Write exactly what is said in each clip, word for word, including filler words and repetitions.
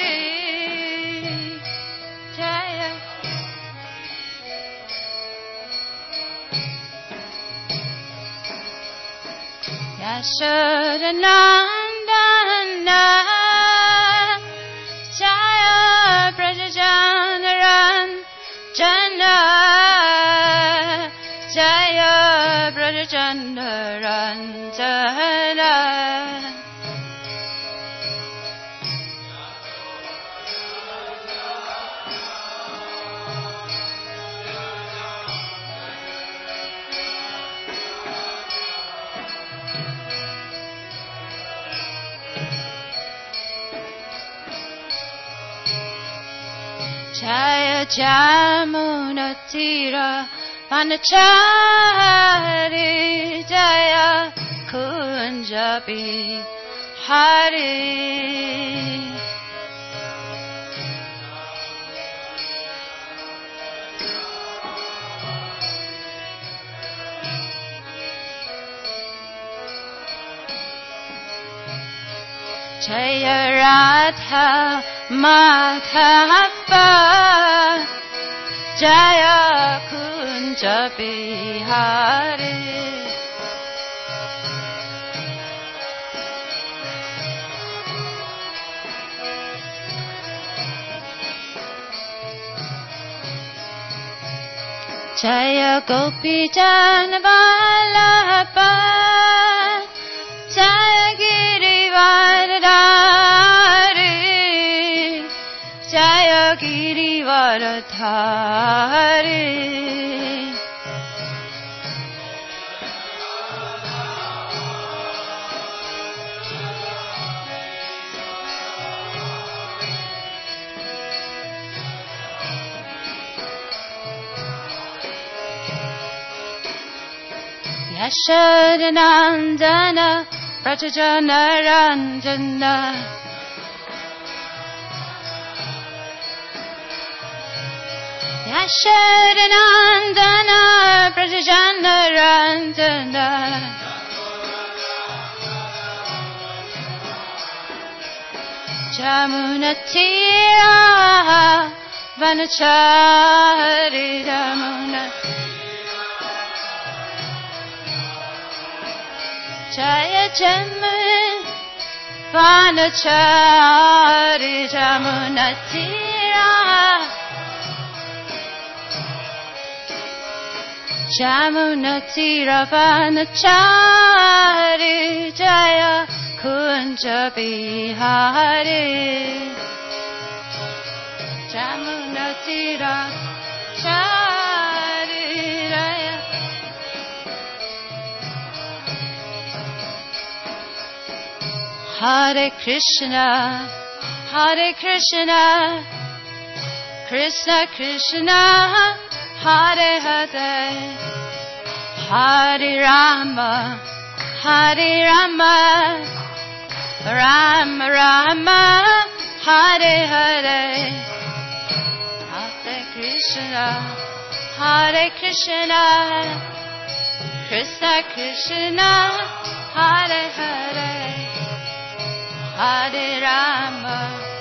Yashodanandana Jaya Brajajanaran Jana Jaya Brajajanaran Jana Jaya Jamuna Tira Vanachari Jaya Kunjabi Hari Jaya Radha Madhava Jaya Kunja Bihari Jaya Gopi Janavallabha Jaya Girivardhari Jaya Girivardhari Yashodanandana Brajajanaranjana Yashodanandana Brajajanaranjana Jamunatira Vanachari Jamuna Jaya Jamun Vanachari Jamunatira Jamunatira Vanachari Jaya Kunja Bihari Jamunatira Chari Jaya Hare Krishna, Hare Krishna, Krishna Krishna, Hare Hare, Hare Rama, Hare Rama, Rama Rama, Hare Hare, Hare Krishna, Hare Krishna, Krishna Krishna, Hare Hare. Hare Rama,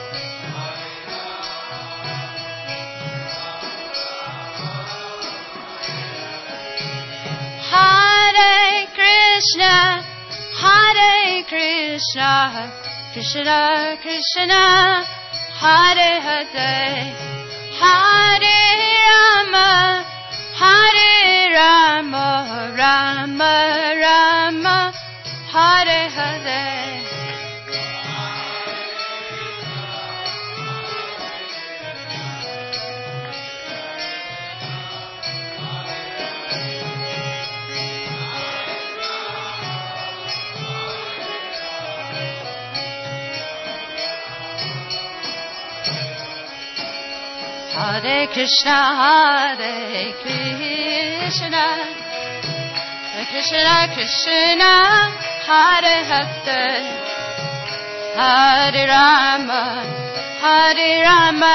Hare Krishna, Hare Krishna, Krishna Krishna, Hare Hare, Hare Rama, Hare Rama, Rama Rama, Hare Hare. Hare Krishna, Hare Krishna, Krishna Krishna, Hare Hare, Hare Rama, Hare Rama,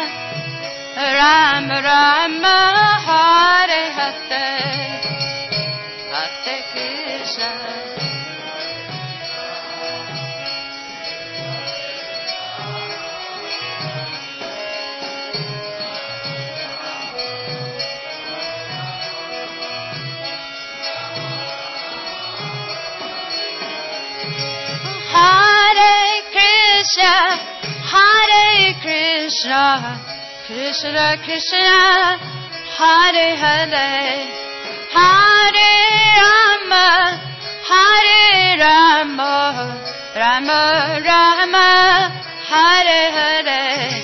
Rama Rama, Hare Hare, Hare Krishna. Krishna, Hare Krishna, Krishna Krishna, Hare Hare, Hare Rama, Hare Rama, Rama Rama, Hare Hare.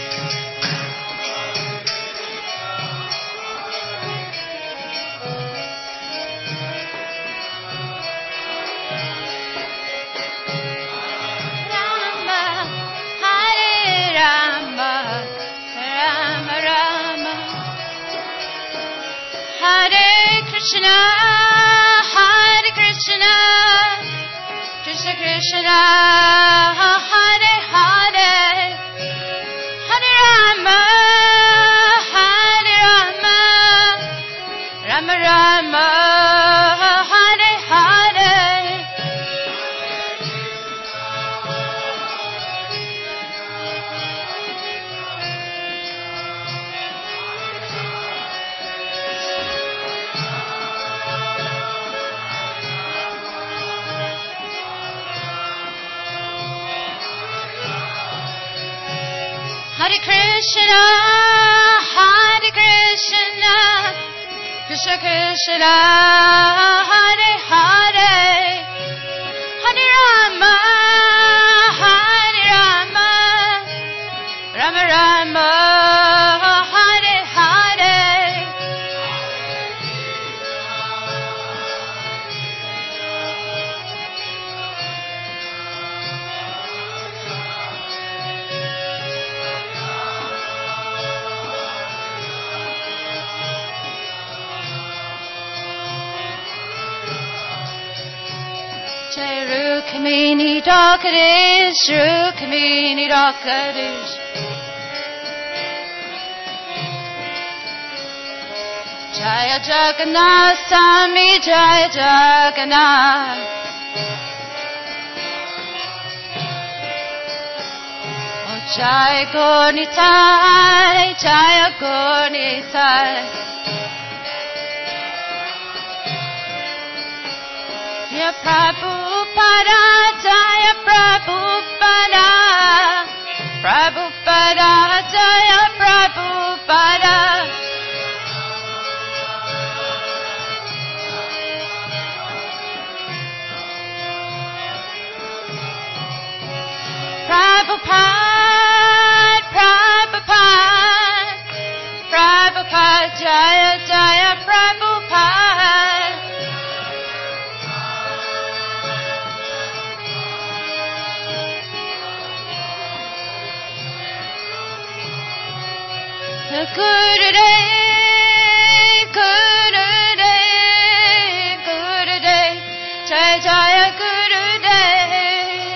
Hare Krishna, Hare Krishna, Krishna Krishna, Hare Hare, Hare Rama, Hare Rama, Rama Rama, Hare Hare. Hare Krishna, Hare Krishna, Krishna Krishna, Hare Hare, Hare Rama, Hare Rama, Rama Rama, Hare Hare. Jai Rukmini Dakarish, Rukmini Dakarish. Jaya Jagannath Swami, Jaya Jagannath. Oh Jaya Gaurnitai, Jaya Gaurnitai. Jaya Prabhupada, Jaya Prabhupada, Prabhupada, Jaya Prabhupada. Prabhupada, Prabhupada, Prabhupada, Jaya Jaya Prabhupada. Gurudev, Gurudev, Gurudev, Jaya Jaya Gurudev.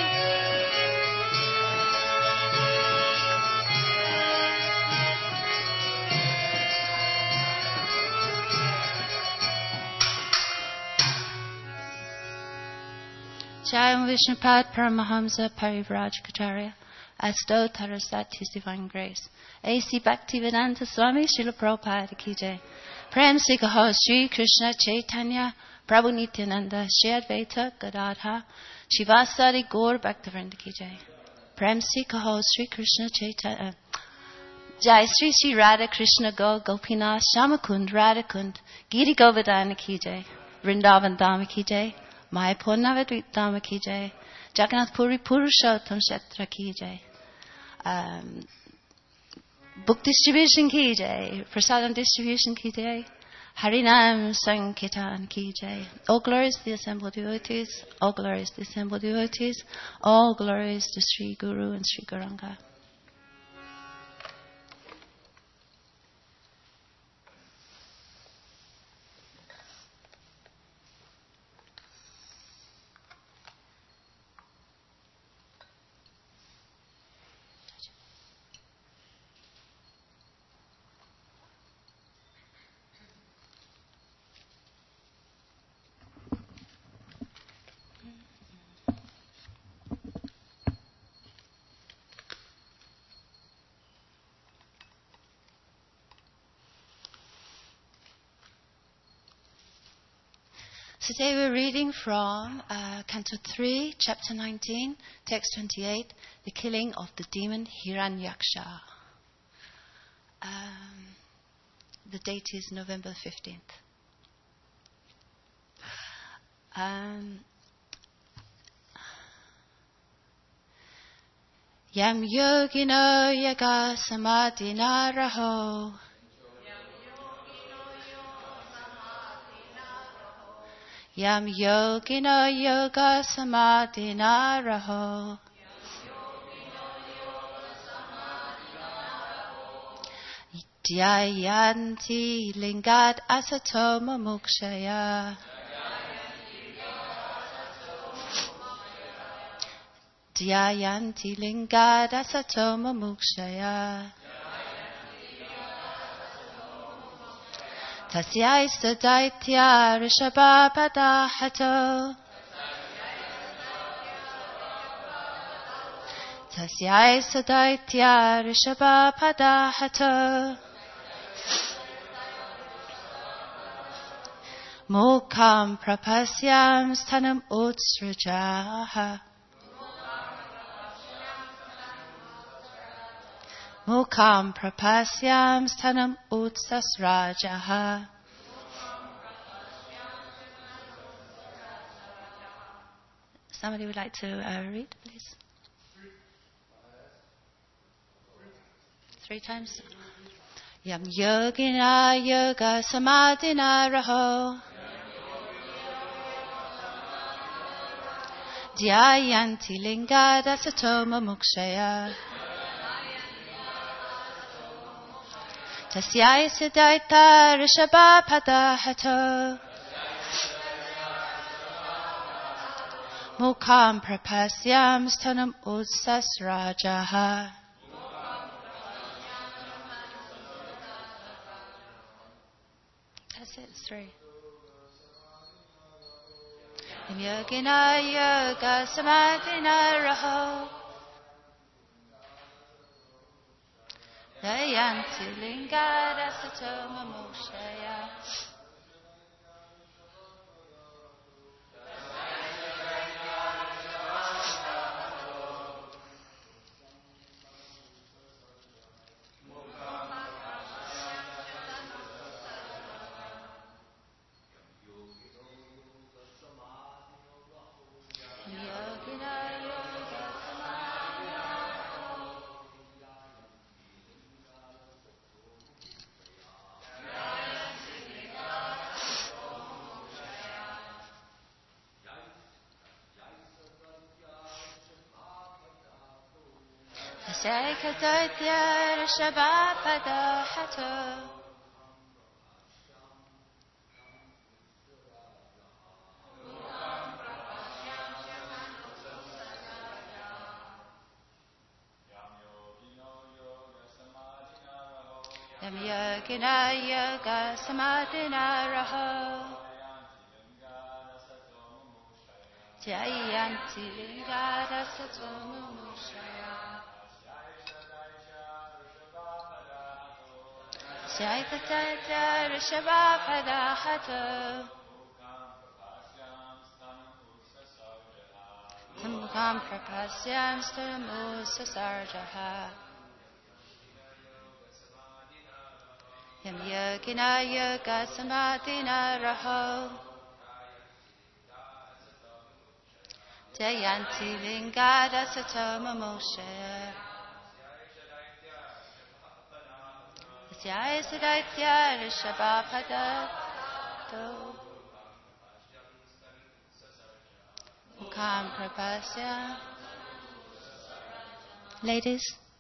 Jayam Vishnupad Paramahamsa Parivrajacharya, Asto Tarasat His Divine Grace. A C Bhaktivedanta Swami Srila Prabhupada Ki Jai. Prem Se Kaho Shri Krishna Chaitanya Prabhu Nityananda Shri Advaita Gadadha Shivasari Gaur Bhaktivinoda Ki Jai. Prem Se Kaho Shri Krishna Chaitanya Jai Sri Sri Radha Krishna Go Gopinath Shamakund Radhakund Giri Govardhana Ki Jai. Vrindavan Dhama Ki Jai. Mayapur Navadvip Dhama Ki Jai. Jagannath Puri Purushottam Kshetra Ki Jai. Um, book distribution Ki Jai. Prasadam distribution Ki Jai. Harinam Sankirtan Ki Jai. All glories to the assembled devotees. All glories to the assembled devotees. All glories to Sri Guru and Sri Gauranga. Today we're reading from uh, Canto three, Chapter nineteen, Text twenty-eight, The Killing of the Demon Hiranyaksha. Um, the date is November fifteenth. Um, Yam yogino yaga samadhina raho. Yam yogino yoga samadhina raho. Dhyayanti lingad asatoma mokshaya. Dhyayanti lingad asatoma mokshaya. Tasyai sadaitya rishabhapadahato. Tasyai sadaitya rishabhapadahato. Mukham prapasyam sthanam utsrajaha. Mukham prapasyam sthanam utsasrajaha. Somebody would like to uh, read, please? Three times. Yam yogina yoga samadhina raho. Dhyayanti lingada satoma mokshaya. Tasyai siddhaita rishabhapadahato. Mukham prapasyam sthanam utsasrajaha. That's it, it's three. Yam yogina yoga samadhina raho. Dhyayanti lingada satoma mokshaya. Tasyai rishabhapadahato. Yam yogina yoga samadhina raho. Dhyayanti lingada satoma mokshaya. Tasyai rishabhapadahato. Mukham prapasyam sthanam utsasrajaha. Yam yogina yoga samadhina raho. Dhyayanti lingada satoma mokshaya. Tasyai sadaitya rishabhapadahato. Mukham prapasyam. Ladies.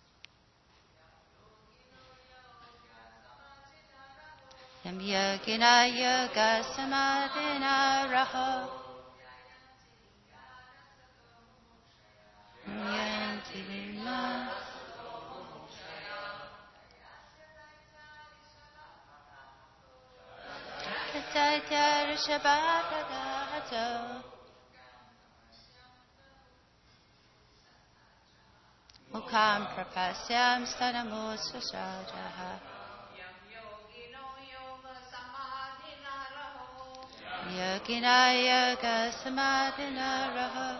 Yam yogina yoga samadhina raho. Dhyayanti lingada. Tasyai rishabhapadahato. Mukham prapasyam sthanam utsasrajaha. Yogina yoga samadhina raha.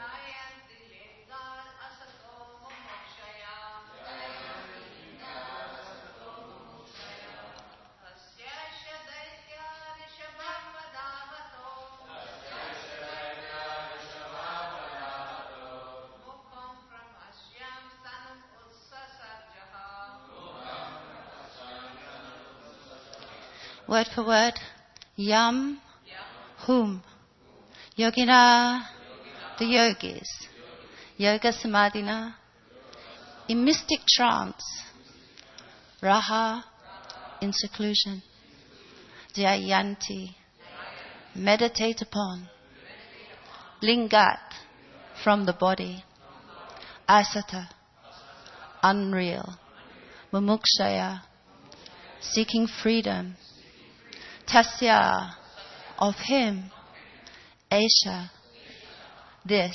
Word for word. Yam, whom? Yogina, the yogis. Yoga samadhina, in mystic trance. Raha, in seclusion. Dhyayanti, meditate upon. Lingat, from the body. Asata, unreal. Mumukshaya, seeking freedom. Tasya, of him. Aisha, this.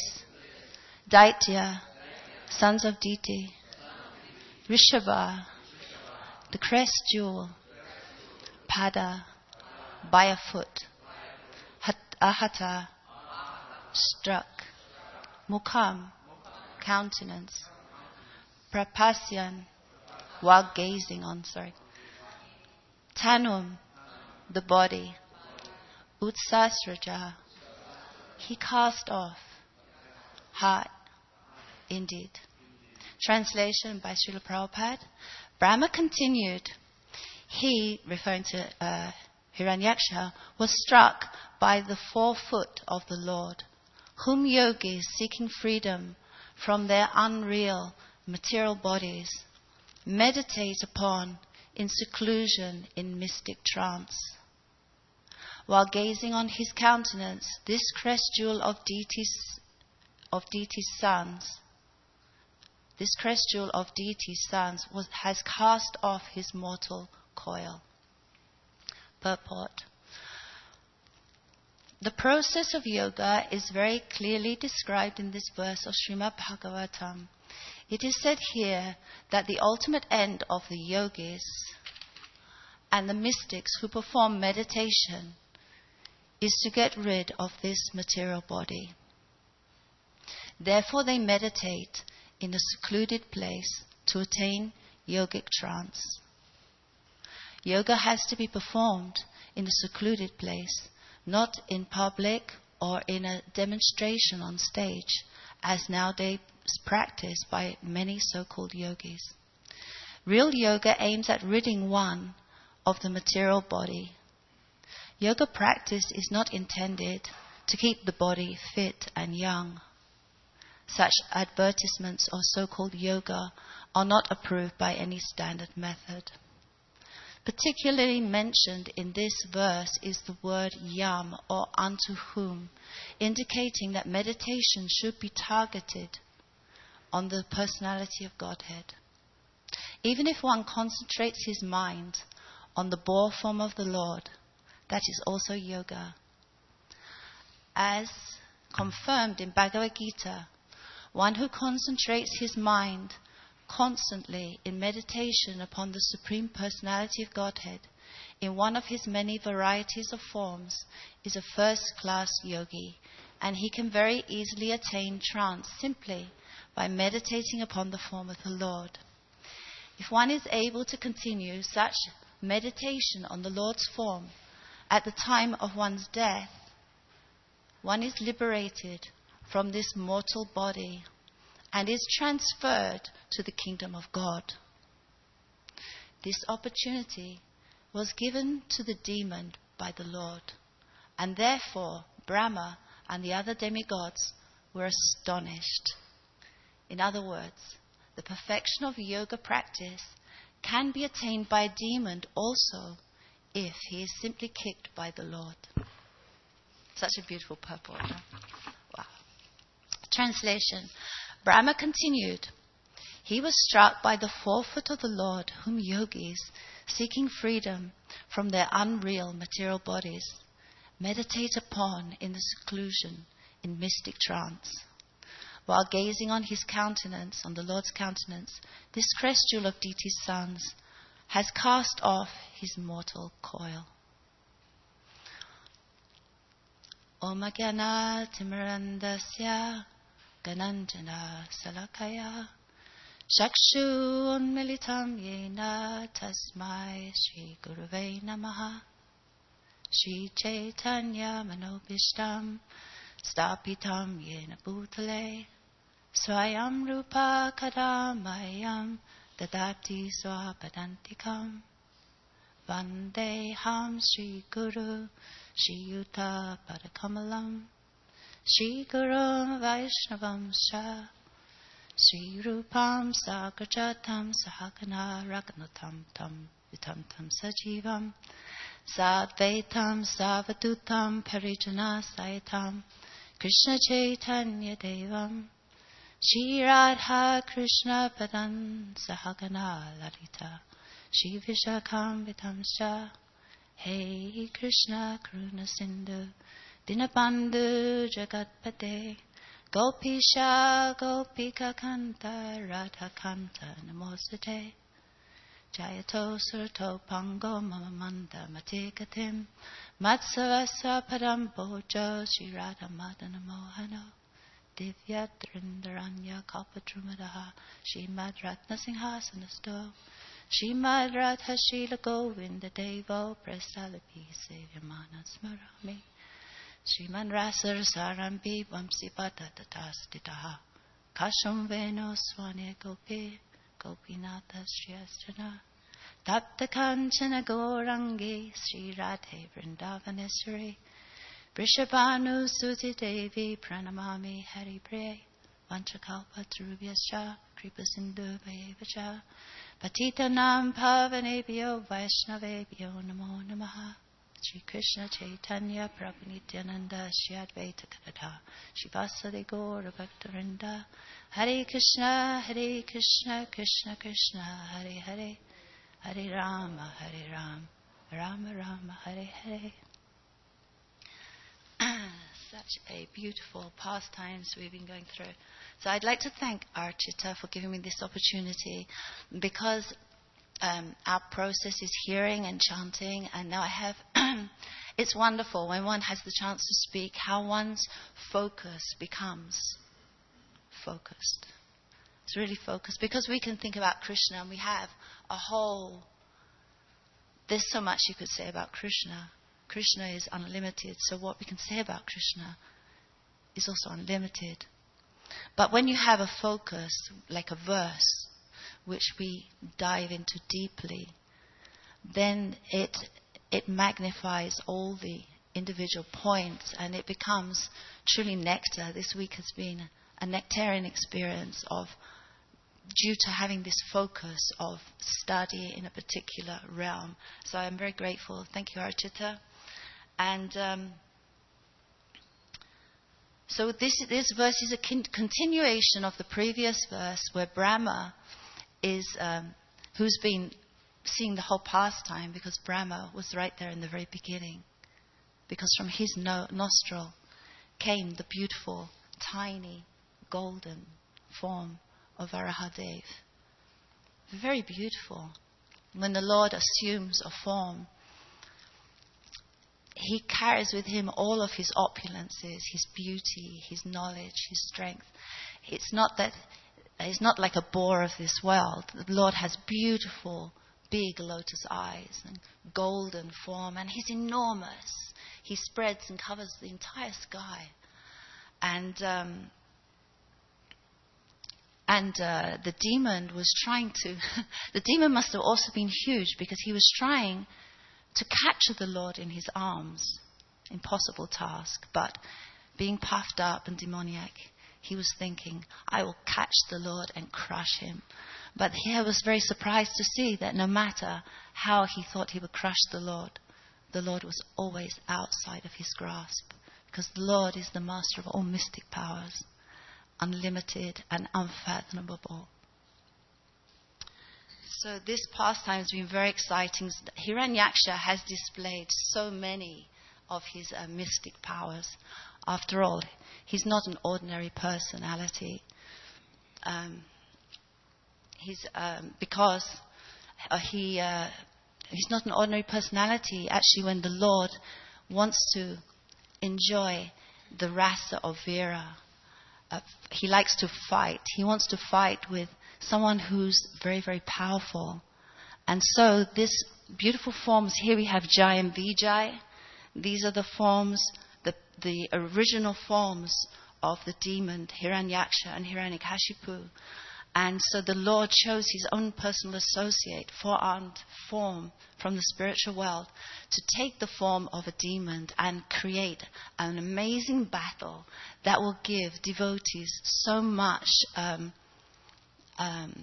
Daitya, sons of Diti. Rishabha, the crest jewel. Pada, by a foot. Hat, ahata, struck. Mukham, countenance. Prapasyan, while gazing on, sorry. Tanum, the body. Utsasraja, he cast off. Heart, indeed. Translation by Srila Prabhupada. Brahma continued. He, referring to uh, Hiranyaksha, was struck by the forefoot of the Lord, whom yogis seeking freedom from their unreal material bodies meditate upon in seclusion in mystic trance. While gazing on his countenance, this crest jewel of deities, of deities' sons, this crest jewel of deities' sons was, has cast off his mortal coil. Purport. The process of yoga is very clearly described in this verse of Srimad Bhagavatam. It is said here that the ultimate end of the yogis and the mystics who perform meditation is to get rid of this material body. Therefore they meditate in a secluded place to attain yogic trance. Yoga has to be performed in a secluded place, not in public or in a demonstration on stage, as nowadays practiced by many so-called yogis. Real yoga aims at ridding one of the material body. Yoga practice is not intended to keep the body fit and young. Such advertisements of so-called yoga are not approved by any standard method. Particularly mentioned in this verse is the word yam, or unto whom, indicating that meditation should be targeted on the personality of Godhead. Even if one concentrates his mind on the boar form of the Lord, that is also yoga. As confirmed in Bhagavad Gita, one who concentrates his mind constantly in meditation upon the Supreme Personality of Godhead in one of his many varieties of forms is a first-class yogi, and he can very easily attain trance simply by meditating upon the form of the Lord. If one is able to continue such meditation on the Lord's form at the time of one's death, one is liberated from this mortal body and is transferred to the kingdom of God. This opportunity was given to the demon by the Lord, and therefore Brahma and the other demigods were astonished. In other words, the perfection of yoga practice can be attained by a demon also if he is simply kicked by the Lord. Such a beautiful purport. Huh? Wow. Translation. Brahma continued. He was struck by the forefoot of the Lord, whom yogis, seeking freedom from their unreal material bodies, meditate upon in the seclusion in mystic trance. While gazing on his countenance, on the Lord's countenance, this crest jewel of deity's sons has cast off his mortal coil. Om Jnana Timirandasya Gananjana Salakaya Chakshu Unmilitam Yena Tasmai Shri Gurave Namaha Shri Chaitanya Manobishtam Stapitam Yena Bhutale Swayam Rupa Kadamayam Dadati Swapadantikam Vandeham Shri Guru Shri Yuta Padakamalam Shri Guru Vaishnavam Sha Shri Rupam Sagrajatam Sahagana Raghunatam Tam Vitam Tam Sajivam Sadvaitam Savadutam Parijana Sayatam Krishna Chaitanya Devam Shri Radha Krishna Padan Sahagana Lalita Shri Vishakam Vitamsha Hey Krishna Karuna Sindhu Dinabandhu Jagatpate Gopisha Gopika Kanta Radha Kanta Namostate Jayato Surto Pango Mamamanda Matikatim Matsavasa Padam Bojo Shri Radha Madana Mohano Divya Drindaranya Kalpadrumadaha Shrimad Ratna Singhasanasto Shrimad Radha Shila Govinda Devo Prasalapi Sevyamana Smarami Shriman Rasar Sarambi Vamsi Bata Tatastitaha Kasham Veno Swane Gopi Gopinata Sriastana Tapta Kanchana Gorangi Sri Radhe Vrindavaneshwari Vrishabhanu Suti Devi Pranamami Hari Pre Vanchakalpa Tarubhyascha Kripa Sindhu Vayevacha Patitanam Pavanebhyo Vaishnavebhyo Namo Namaha Shri Krishna Chaitanya Prabhu Nityananda Shri Advaita Gadadha Shri Vasadi Gaura Bhaktarinda Hare Krishna Hare Krishna Krishna Krishna Hare Hare Hare Rama Hare Rama Rama Rama Hare Hare. Such a beautiful pastimes we've been going through. So I'd like to thank Archita for giving me this opportunity, because um, our process is hearing and chanting, and now I have it's wonderful when one has the chance to speak how one's focus becomes focused. It's really focused, because we can think about Krishna and we have a whole, there's so much you could say about Krishna. Krishna is unlimited, so what we can say about Krishna is also unlimited. But when you have a focus, like a verse, which we dive into deeply, then it it magnifies all the individual points, and it becomes truly nectar. This week has been a nectarian experience of, due to having this focus of study in a particular realm. So I'm very grateful. Thank you, Archita. And um, so this this verse is a con- continuation of the previous verse, where Brahma is, um, who's been seeing the whole pastime, because Brahma was right there in the very beginning, because from his no- nostril came the beautiful, tiny, golden form of Varahadev. Very beautiful. When the Lord assumes a form, he carries with him all of his opulences, his beauty, his knowledge, his strength. It's not that he's not like a boar of this world. The Lord has beautiful, big lotus eyes and golden form, and he's enormous. He spreads and covers the entire sky. And um, and uh, the demon was trying to... the demon must have also been huge, because he was trying to capture the Lord in his arms. Impossible task. But being puffed up and demoniac, he was thinking, I will catch the Lord and crush him. But he was very surprised to see that no matter how he thought he would crush the Lord, the Lord was always outside of his grasp, because the Lord is the master of all mystic powers, unlimited and unfathomable. So this pastime has been very exciting. Hiranyaksha has displayed so many of his uh, mystic powers. After all, he's not an ordinary personality. Um, he's um, because uh, he uh, he's not an ordinary personality. Actually, when the Lord wants to enjoy the rasa of Vira. Uh, he likes to fight. He wants to fight with someone who's very, very powerful. And so this beautiful forms, here we have Jai and Vijay. These are the forms, the, the original forms of the demon, Hiranyaksha and Hiranyakashipu. And so the Lord chose his own personal associate, four-armed form from the spiritual world, to take the form of a demon and create an amazing battle that will give devotees so much, um, um,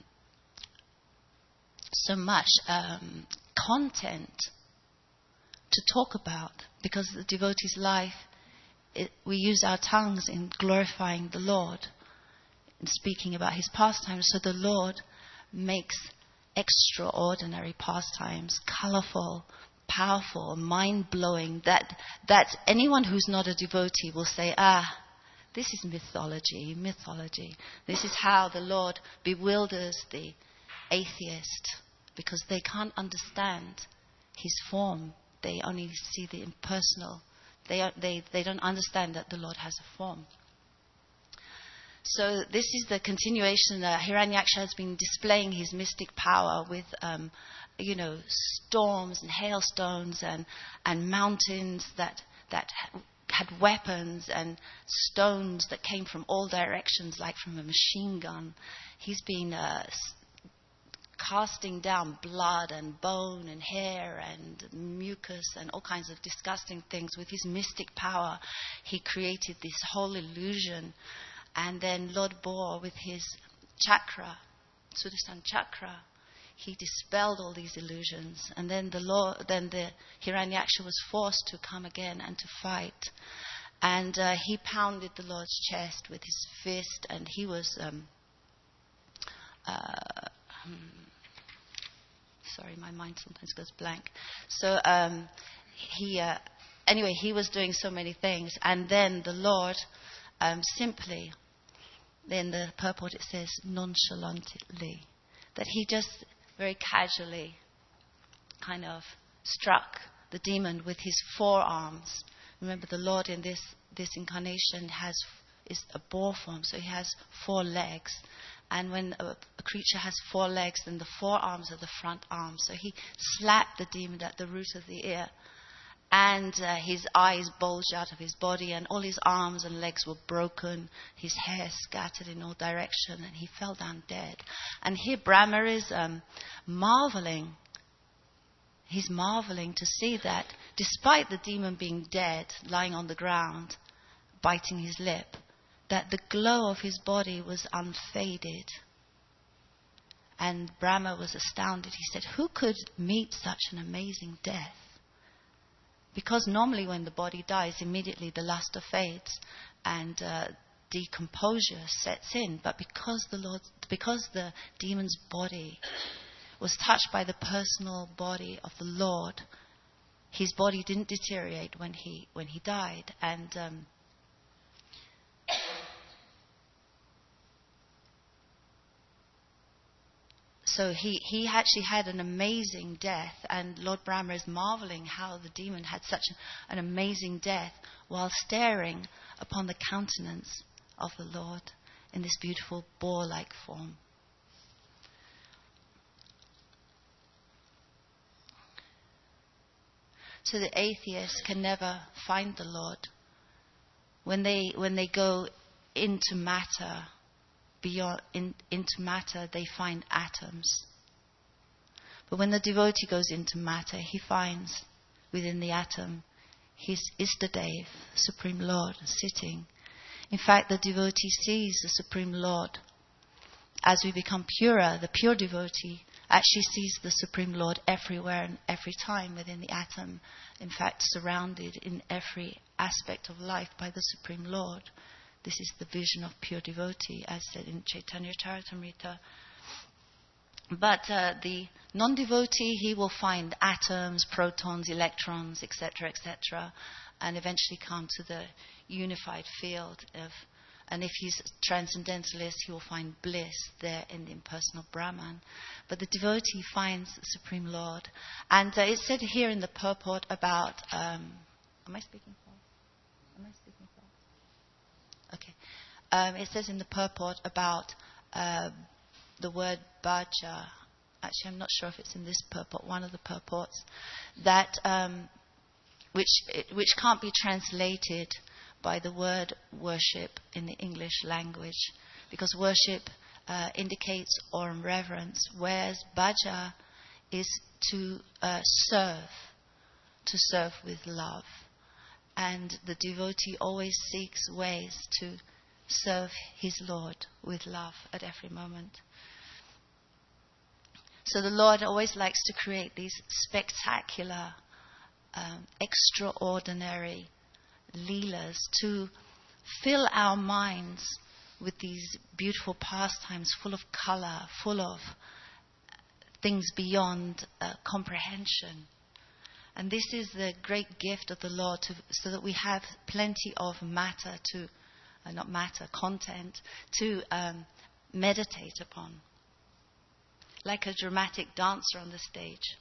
so much um, content to talk about, because the devotee's life, it, we use our tongues in glorifying the Lord, in speaking about his pastimes. So the Lord makes extraordinary pastimes, colorful, powerful, mind-blowing, that, that anyone who's not a devotee will say, ah, this is mythology, mythology. This is how the Lord bewilders the atheist, because they can't understand his form. They only see the impersonal. They, are, they, they don't understand that the Lord has a form. So this is the continuation. Uh, Hiranyaksha has been displaying his mystic power with, um, you know, storms and hailstones and, and mountains that that had weapons and stones that came from all directions, like from a machine gun. He's been uh, casting down blood and bone and hair and mucus and all kinds of disgusting things. With his mystic power, he created this whole illusion. And then Lord Boar, with his chakra, Sudarshan chakra, he dispelled all these illusions. And then the Lord, then the Hiranyaksha was forced to come again and to fight. And uh, he pounded the Lord's chest with his fist, and he was, um, uh, hmm, sorry, my mind sometimes goes blank. So um, he, uh, anyway, he was doing so many things. And then the Lord um, simply, in the purport it says nonchalantly, that he just very casually kind of struck the demon with his forearms. Remember, the Lord in this, this incarnation has is a boar form, so he has four legs. And when a, a creature has four legs, then the forearms are the front arms. So he slapped the demon at the root of the ear. And uh, his eyes bulged out of his body, and all his arms and legs were broken, his hair scattered in all directions, and he fell down dead. And here Brahma is um, marveling. He's marveling to see that despite the demon being dead, lying on the ground, biting his lip, that the glow of his body was unfaded. And Brahma was astounded. He said, who could meet such an amazing death? Because normally when the body dies, immediately the luster fades and uh, decomposure sets in. But because the Lord, because the demon's body was touched by the personal body of the Lord, his body didn't deteriorate when he when he died. And um, So he, he actually had an amazing death, and Lord Brahma is marveling how the demon had such an amazing death while staring upon the countenance of the Lord in this beautiful boar-like form. So the atheists can never find the Lord. When they when they go into matter, beyond in, into matter, they find atoms. But when the devotee goes into matter, he finds within the atom his Istadev, Supreme Lord, sitting. In fact, the devotee sees the Supreme Lord. As we become purer, the pure devotee actually sees the Supreme Lord everywhere and every time within the atom. In fact, surrounded in every aspect of life by the Supreme Lord. This is the vision of pure devotee, as said in Chaitanya Charitamrita. But uh, the non-devotee, he will find atoms, protons, electrons, et cetera, et cetera, and eventually come to the unified field of. And if he's transcendentalist, he will find bliss there in the impersonal Brahman. But the devotee finds the Supreme Lord. And uh, it's said here in the purport about... Um, am I speaking for? Am I speaking fast? Okay. Um, it says in the purport about uh, the word bhaja. Actually, I'm not sure if it's in this purport, one of the purports, that um, which which can't be translated by the word worship in the English language, because worship uh, indicates awe and reverence, whereas bhaja is to uh, serve, to serve with love. And the devotee always seeks ways to serve his Lord with love at every moment. So the Lord always likes to create these spectacular, um, extraordinary leelas to fill our minds with these beautiful pastimes full of color, full of things beyond uh, comprehension. And this is the great gift of the Lord, to, so that we have plenty of matter to, uh, not matter, content to um, meditate upon. Like a dramatic dancer on the stage.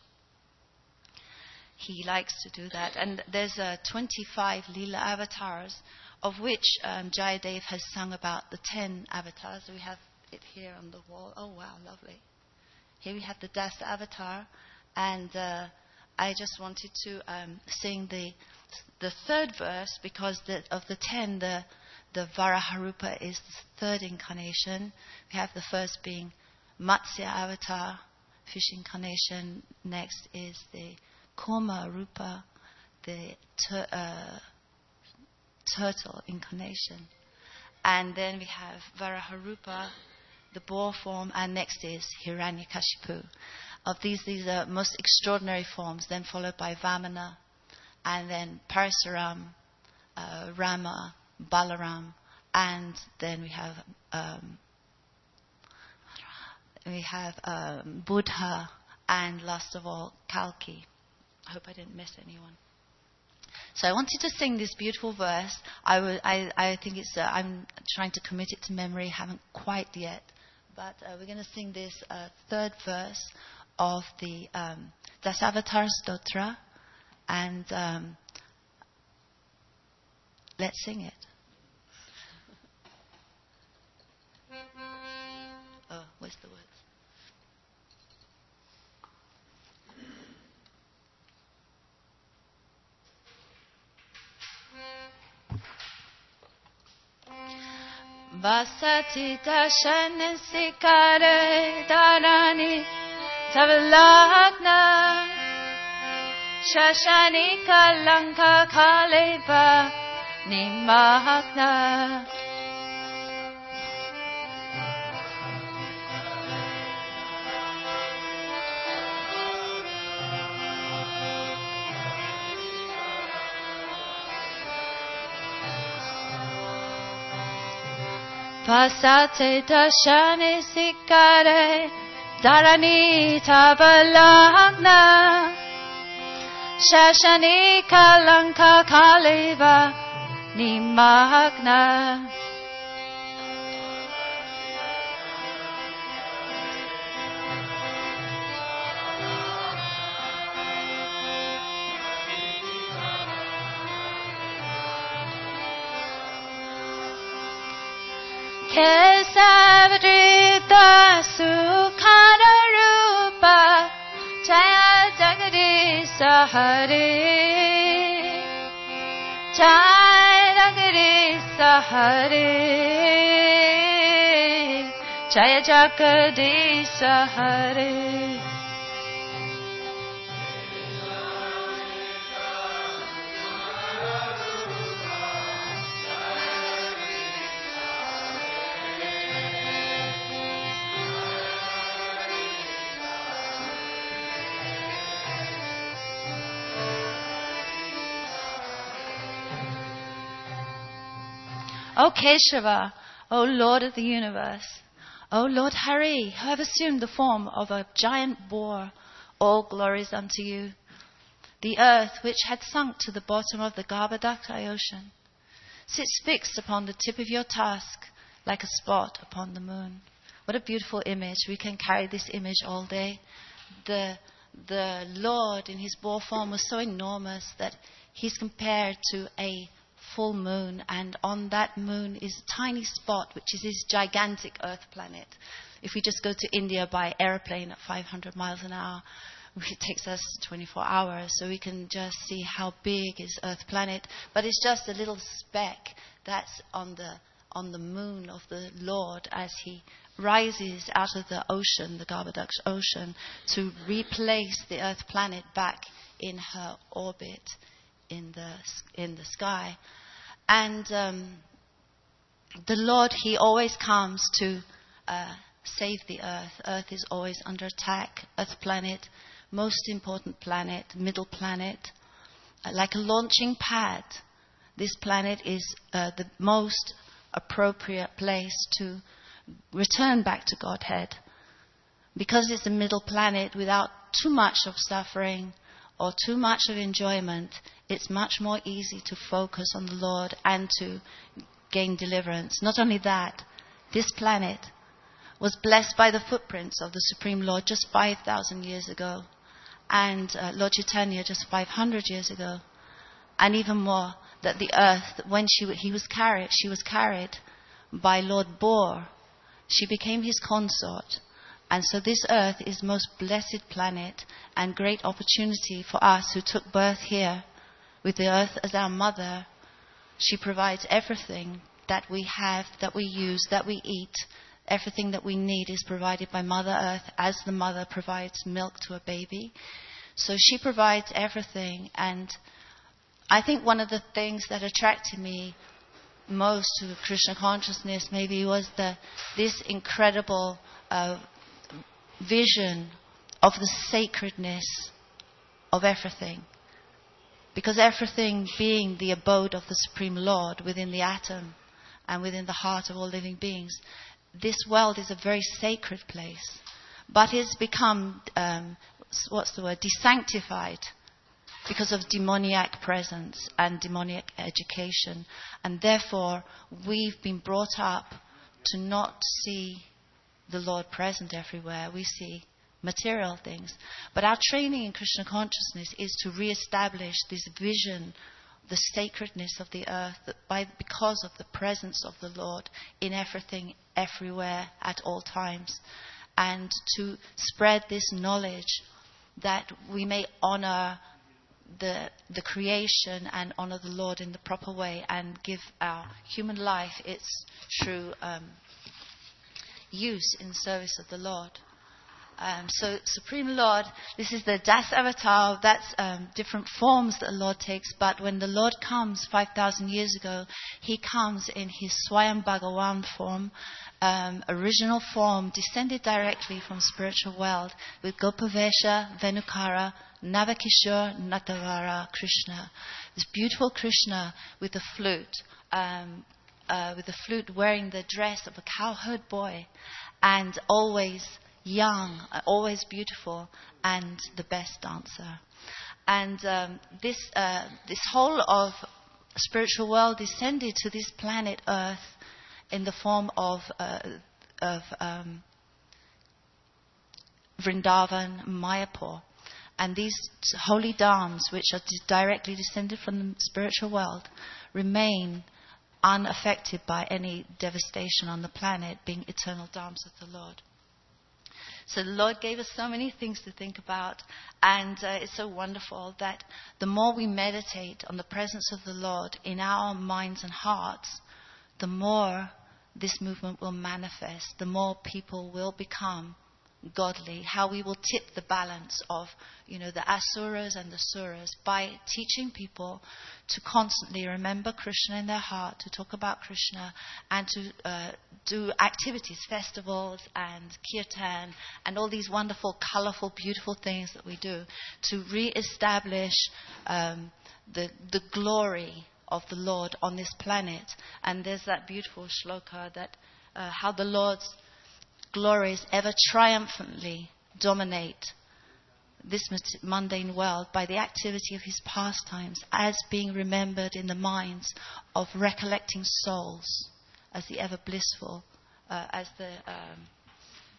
He likes to do that. And there's uh, twenty-five Leela avatars, of which um, Jayadev has sung about the ten avatars. We have it here on the wall. Oh, wow, lovely. Here we have the Das avatar. And uh, I just wanted to um, sing the the third verse, because the, of the ten, the, the Varaharupa is the third incarnation. We have the first being Matsya avatar, fish incarnation. Next is the Kurma Rupa, the tur- uh, turtle incarnation. And then we have Varaharupa, the boar form, and next is Hiranyakashipu. Of these, these are most extraordinary forms, then followed by Vamana, and then Parasuram, uh, Rama, Balaram, and then we have um, we have um, Buddha, and last of all, Kalki. I hope I didn't miss anyone. So I wanted to sing this beautiful verse. I, w- I, I think it's. Uh, I'm trying to commit it to memory. Haven't quite yet, but uh, we're going to sing this uh, third verse of the um, Dasavatar Stotra, and um, let's sing it. Oh, where's the words? Vasati dashana sikare dharani tavalagna shashani kalanka kaleva nimagna. Pasate dashani sikare dharani tavalagna shashani kalanka kaleva nimagna. Kesavadrita Sukhana Rupa Jaya Jagadisa Hare Jaya Jagadisa Hare Jaya Jagadisa Hare. O Keshava, O Lord of the universe, O Lord Hari, who have assumed the form of a giant boar, all glories unto you. The earth, which had sunk to the bottom of the Garbhodakti ocean, sits fixed upon the tip of your tusk like a spot upon the moon. What a beautiful image. We can carry this image all day. The, the Lord in his boar form was so enormous that he's compared to a full moon, and on that moon is a tiny spot, which is this gigantic Earth planet. If we just go to India by airplane at five hundred miles an hour, it takes us twenty-four hours, so we can just see how big is Earth planet. But it's just a little speck that's on the on the moon of the Lord as he rises out of the ocean, the Garbhodaksh ocean, to replace the Earth planet back in her orbit in the in the sky. And um, the Lord, he always comes to uh, save the Earth. Earth is always under attack. Earth planet, most important planet, middle planet, uh, like a launching pad. This planet is uh, the most appropriate place to return back to Godhead. Because it's a middle planet without too much of suffering or too much of enjoyment, it's much more easy to focus on the Lord and to gain deliverance. Not only that, this planet was blessed by the footprints of the Supreme Lord just five thousand years ago, and uh, Lord Chaitanya just five hundred years ago, and even more, that the earth, when she he was carried, she was carried by Lord Bohr. She became his consort. And so this earth is most blessed planet and great opportunity for us who took birth here with the earth as our mother. She provides everything that we have, that we use, that we eat. Everything that we need is provided by Mother Earth as the mother provides milk to a baby. So she provides everything. And I think one of the things that attracted me most to Krishna consciousness maybe was the this incredible uh, vision of the sacredness of everything. Because everything being the abode of the Supreme Lord within the atom and within the heart of all living beings, this world is a very sacred place. But it's become, um, what's the word, desanctified because of demoniac presence and demoniac education. And therefore, we've been brought up to not see the Lord present everywhere. We see material things. But our training in Krishna consciousness is to re-establish this vision, the sacredness of the earth, that by, because of the presence of the Lord in everything, everywhere, at all times. And to spread this knowledge that we may honor the the creation and honor the Lord in the proper way and give our human life its true um, use in service of the Lord. Um, so Supreme Lord, this is the Das Avatar. That's um, different forms that the Lord takes. But when the Lord comes five thousand years ago, he comes in his Swayam Bhagavan form, um, original form, descended directly from spiritual world with Gopavesha, Venukara, Navakishore, Natavara, Krishna. This beautiful Krishna with the flute, um, uh, with the flute wearing the dress of a cowherd boy, and always young, always beautiful, and the best dancer. And um, this uh, this whole of spiritual world descended to this planet Earth in the form of uh, of um, Vrindavan, Mayapur. And these holy dams, which are directly descended from the spiritual world, remain unaffected by any devastation on the planet, being eternal dams of the Lord. So the Lord gave us so many things to think about, and uh, it's so wonderful that the more we meditate on the presence of the Lord in our minds and hearts, the more this movement will manifest, the more people will become godly, how we will tip the balance of, you know, the asuras and the suras by teaching people to constantly remember Krishna in their heart, to talk about Krishna, and to uh, do activities, festivals and kirtan, and all these wonderful, colorful, beautiful things that we do to re-establish um, the the glory of the Lord on this planet. And there's that beautiful shloka that uh, how the Lord's glories ever triumphantly dominate this mundane world by the activity of his pastimes as being remembered in the minds of recollecting souls as the ever blissful, uh, as the um,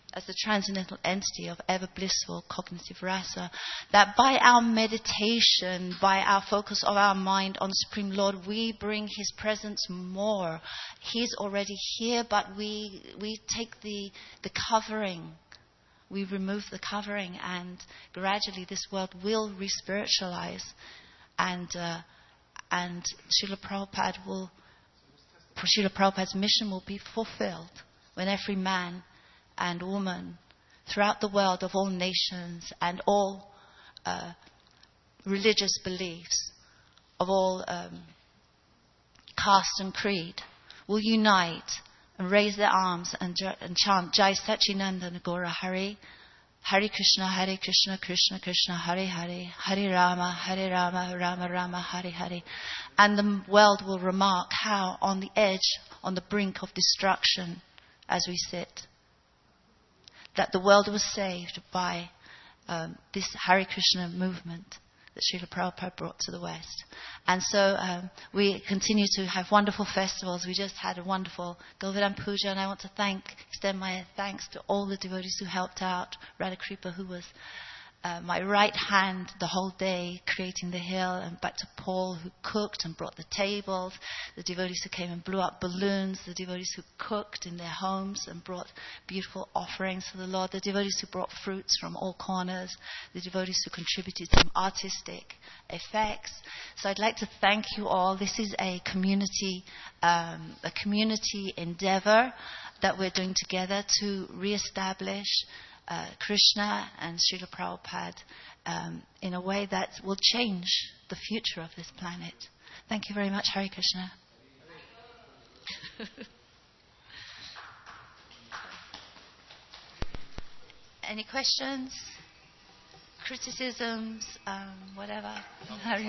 as the transcendental entity of ever blissful cognitive rasa, that by our meditation, by our focus of our mind on Supreme Lord, we bring His presence more. He's already here, but we we take the the covering. We remove the covering, and gradually this world will re-spiritualize, and uh, and Srila Prabhupada will, Srila Prabhupada's mission will be fulfilled when every man and woman throughout the world of all nations and all uh, religious beliefs, of all um, caste and creed, will unite and raise their arms and, and chant Jai Satchinandana Gaura Hari, Hare Krishna, Hare Krishna, Krishna Krishna, Hare Hare, Hare Rama, Hare Rama, Rama Rama, Hare Hare. And the world will remark how on the edge, on the brink of destruction as we sit, that the world was saved by um, this Hare Krishna movement that Srila Prabhupada brought to the West. And so um, we continue to have wonderful festivals. We just had a wonderful Govardhan Puja, and I want to thank, extend my thanks to all the devotees who helped out. Radha Kripa, who was uh, my right hand the whole day creating the hill, and back to Paul, who cooked and brought the tables, the devotees who came and blew up balloons, the devotees who cooked in their homes and brought beautiful offerings for the Lord, the devotees who brought fruits from all corners, the devotees who contributed some artistic effects. So I'd like to thank you all. This is a community, um, a community endeavor that we're doing together to reestablish Uh, Krishna and Srila Prabhupada um, in a way that will change the future of this planet. Thank you very much. Hare Krishna. Any questions? Criticisms? Um, whatever? Hare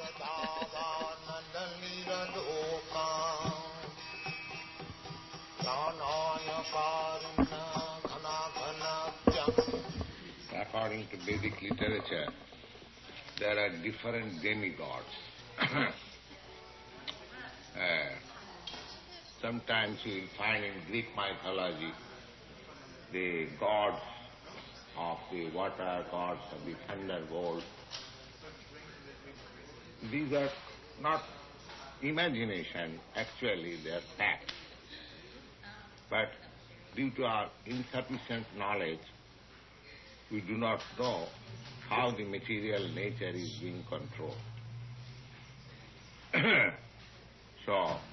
According to Vedic literature, there are different demigods. uh, sometimes you will find in Greek mythology the gods of the water, gods of the thunderbolt. These are not imagination, actually they are facts. But due to our insufficient knowledge, we do not know how the material nature is being controlled. So,